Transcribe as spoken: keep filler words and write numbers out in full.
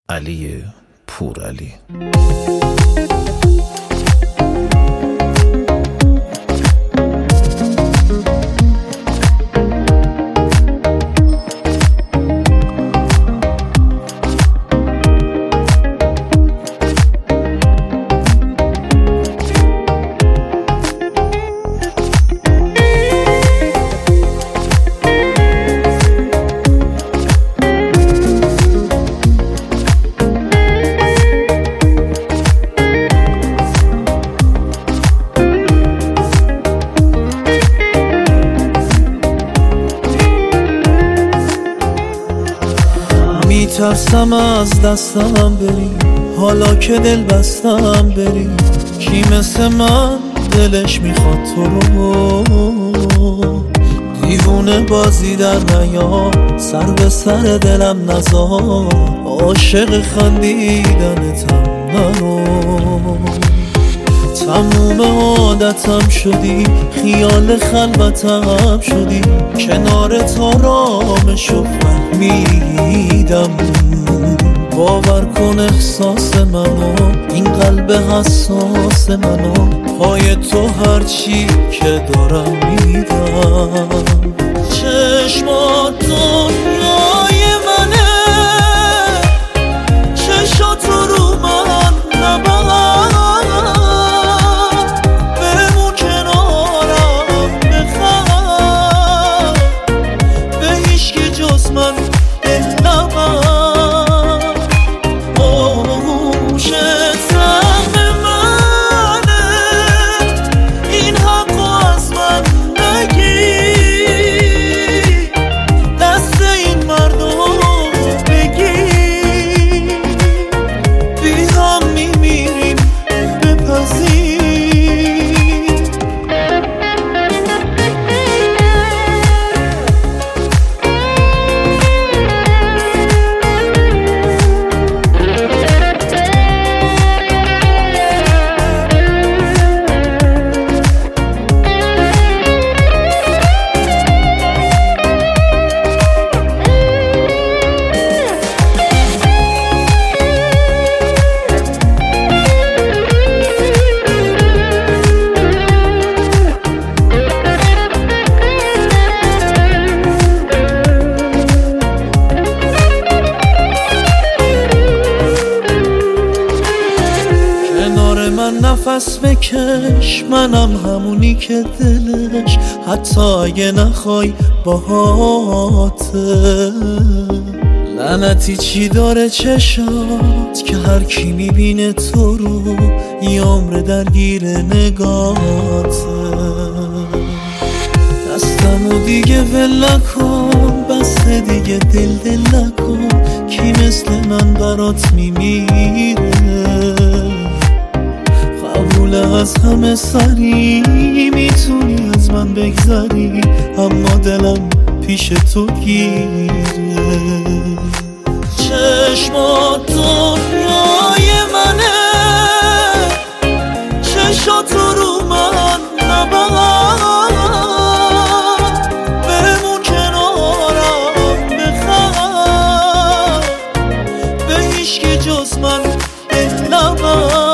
علی پورعلی. میترسم از دستم بری، حالا که دل بستم بری. کی مثل من دلش میخواد تو رو؟ دیوونه بازی در نیار، سر به سر دلم نزار. عاشق خندیدنتم نرو، تموم عادتم شدی، خیال خلوتم شدی. کنارت آرامشو فهمیدم. باور کن احساس منو، این قلب حساس منو. پای تو هرچی که دارم میدم. چشمات دنیای منه، چشات رو من نبند. نفس بکش، منم همونی که دلش حتی اگه نخوای باهاته. لعنتی چی داره چشات که هر کی میبینه تو رو یه عمر درگیر نگاته. دستمو دیگه ول نکن، بس دیگه دل دل نکن. کی مثل من برات میمیره؟ قبول از همه سری، میتونی از من بگذری، اما دلم پیش تو گیره. چشمات دنیای منه، چشات رو من نبند. بمون کنارم بخند، به هیچکی جز من دل نبند.